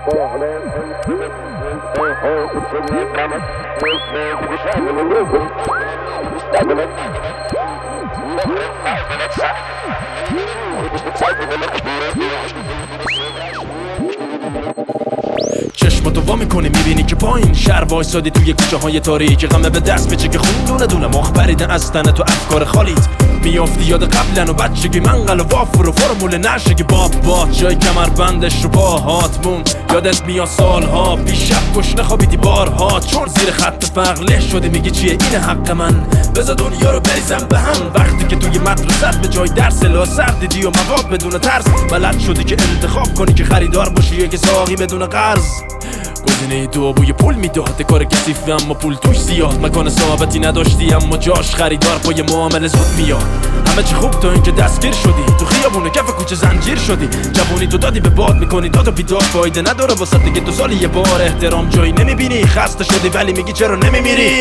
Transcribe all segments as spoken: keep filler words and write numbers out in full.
چشماتو وا میکنی میبینی که پایین شهر وایسادی توی کوچه های تاریک، غمه به دست بچه که خون دونه دونه مخ پریده از تن تو افکار خالیت. میافتی یاد قبلن و بچگی منقل و وافر و فرمول نشگی باب باد جای کمر بندش رو باهات مون. یادت میاد سالها پیش شب گشنه خوابیدی بارها چون زیر خط فقر له شدی میگی چیه این حق من، بذار دنیا رو بریزم به هم. وقتی که توی مدرسه به جای درس لاسر دیدی و مواد بدون ترس، بلد شدی که انتخاب کنی که خریدار باشی یا که ساقی بدون قرض. گزینه دو بوی پول میداد، کار کثیفه اما پول توش زیاد. مکان ثابتی نداشتی اما جاش خریدار پای معامله زود میاد. همه چی خوب تا اینکه دستگیر شدی تو خیابون کف کوچه زنجیر شدی. جوونی تو دادی به باد میکنی داد و بیداد فایده نداره واسه دیگه دو سالی یه بار احترام جایی نمیبینی. خسته شدی ولی میگی چرا نمیمیری.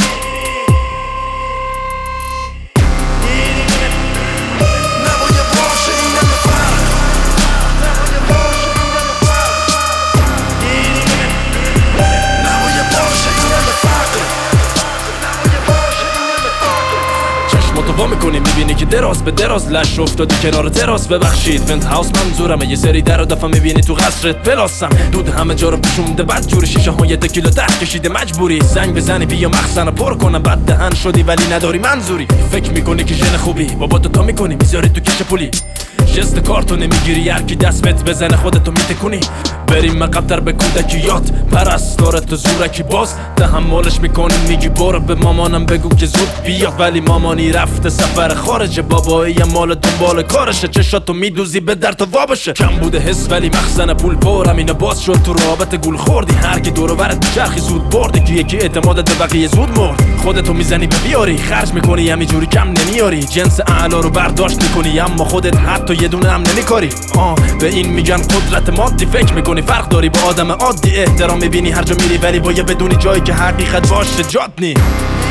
وا میکنی میبینی که دراز به دراز لش افتادی کنار تراس. ببخشید پنت هاوس منظورمه، یه سری در و دفعه میبینی تو قصرت پلاسم. دود همه جا رو پوشونده بد جوری، شیشه های دکیلو ده کشیده مجبوری زنگ بزنی بیا مخزن پر کنم. بد دهن شدی ولی نداری منظوری. فکر میکنی که ژن خوبی بابا تو تا میکنی میذاری تو کش پولی. جست کارتو نمیگیری هر کی دست بهت بزنه خودتو میتکونی. بریم مقبتر به کودکیات پرستارت زورکی باز تحملش میکنی میگی برو به مامانم بگو که زود بیاد. ولی مامانی رفته سفر خارجه، بابایی مال دنبال کارشه. چشاتو میدوزی به در تو وابشه. کم بوده حس ولی مخزن پول پر، همینه باز شد تو رابطه گول خوردی. هر کی دور و برت چرخی زود بردی که یکی اعتمادت به بقیه زود مرد. خودتو میزنی به بیاری خرج میکنی همینجوری کم نمیاری. جنس اعلا رو برداشت میکنی اما خودت حتی یه دونه هم نمیکاری. آه به این میگن قدرت مادی. فکر میکنی فرق داری با آدم عادی، احترام میبینی هر جا میری ولی باید بدونی جایی که حقیقت باشه جات نی.